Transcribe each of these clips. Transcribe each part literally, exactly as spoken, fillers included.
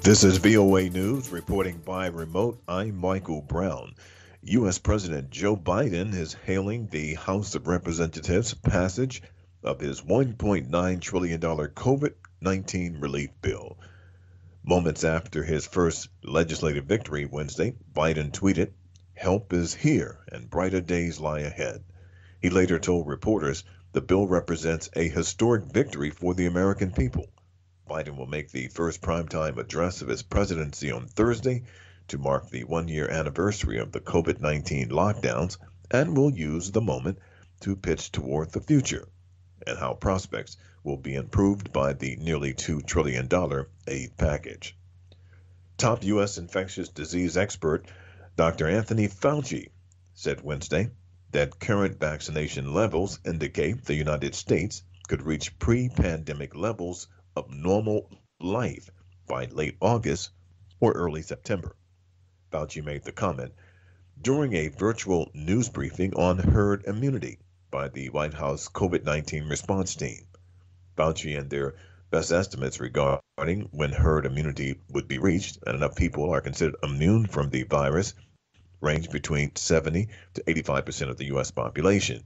This is V O A News reporting by remote. I'm Michael Brown. U S. President Joe Biden is hailing the House of Representatives' passage of his one point nine trillion dollars COVID nineteen relief bill. Moments after his first legislative victory Wednesday, Biden tweeted, "Help is here and brighter days lie ahead." He later told reporters the bill represents a historic victory for the American people. Biden will make the first primetime address of his presidency on Thursday to mark the one-year anniversary of the COVID nineteen lockdowns and will use the moment to pitch toward the future and how prospects will be improved by the nearly two trillion dollars aid package. Top U S infectious disease expert Doctor Anthony Fauci said Wednesday that current vaccination levels indicate the United States could reach pre-pandemic levels of normal life by late August or early September. Fauci made the comment during a virtual news briefing on herd immunity by the White House COVID nineteen response team. Fauci and their best estimates regarding when herd immunity would be reached and enough people are considered immune from the virus range between seventy to eighty-five percent of the U S population.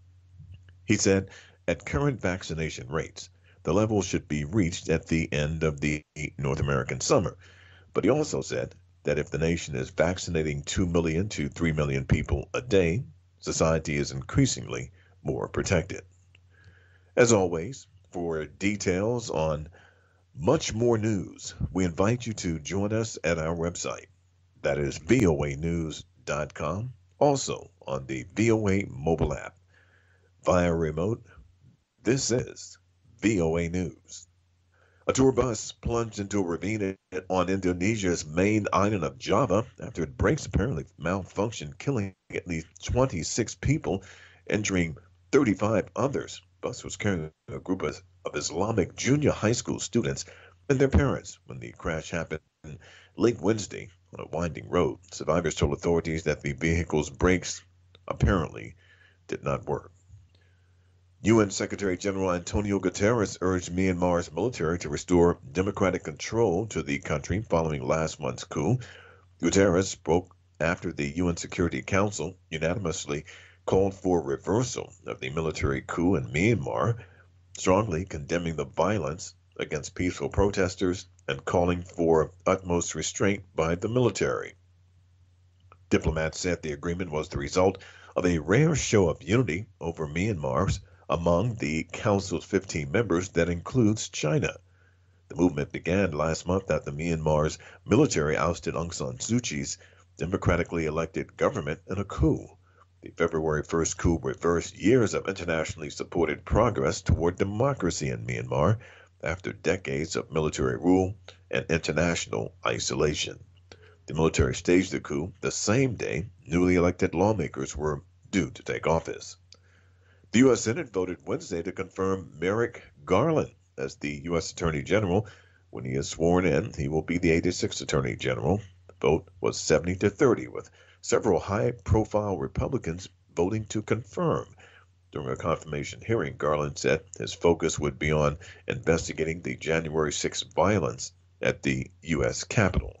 He said at current vaccination rates, the level should be reached at the end of the North American summer. But he also said that if the nation is vaccinating two million to three million people a day, society is increasingly more protected. As always, for details on much more news, we invite you to join us at our website. That is V O A news dot com, also on the V O A mobile app. Via remote, this is V O A News. A tour bus plunged into a ravine on Indonesia's main island of Java after its brakes apparently malfunctioned, killing at least twenty-six people, injuring thirty-five others. The bus was carrying a group of, of Islamic junior high school students and their parents when the crash happened late Wednesday on a winding road. Survivors told authorities that the vehicle's brakes apparently did not work. U N Secretary General Antonio Guterres urged Myanmar's military to restore democratic control to the country following last month's coup. Guterres spoke after the U N Security Council unanimously called for reversal of the military coup in Myanmar, strongly condemning the violence against peaceful protesters and calling for utmost restraint by the military. Diplomats said the agreement was the result of a rare show of unity over Myanmar's among the Council's fifteen members that includes China. The movement began last month after Myanmar's military ousted Aung San Suu Kyi's democratically elected government in a coup. The February first coup reversed years of internationally supported progress toward democracy in Myanmar after decades of military rule and international isolation. The military staged the coup the same day newly elected lawmakers were due to take office. The U S. Senate voted Wednesday to confirm Merrick Garland as the U S. Attorney General. When he is sworn in, he will be the eighty-sixth Attorney General. The vote was seventy to thirty, with several high-profile Republicans voting to confirm. During a confirmation hearing, Garland said his focus would be on investigating the January sixth violence at the U S. Capitol.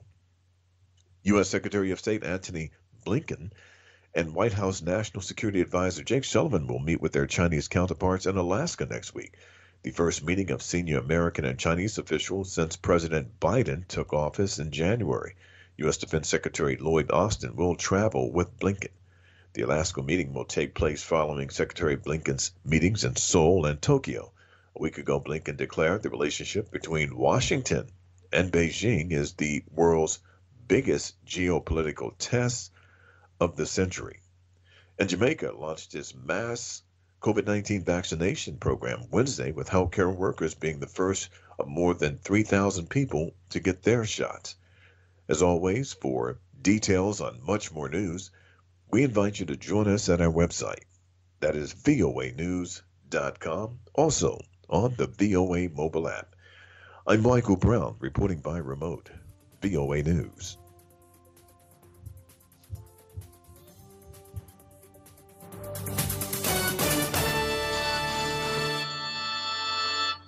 U S. Secretary of State Antony Blinken and White House National Security Advisor Jake Sullivan will meet with their Chinese counterparts in Alaska next week, the first meeting of senior American and Chinese officials since President Biden took office in January. U S. Defense Secretary Lloyd Austin will travel with Blinken. The Alaska meeting will take place following Secretary Blinken's meetings in Seoul and Tokyo. A week ago, Blinken declared the relationship between Washington and Beijing is the world's biggest geopolitical test of the century. And Jamaica launched its mass COVID nineteen vaccination program Wednesday, with healthcare workers being the first of more than three thousand people to get their shots. As always, for details on much more news, we invite you to join us at our website. That is V O A news dot com, also on the V O A mobile app. I'm Michael Brown, reporting by remote. V O A News.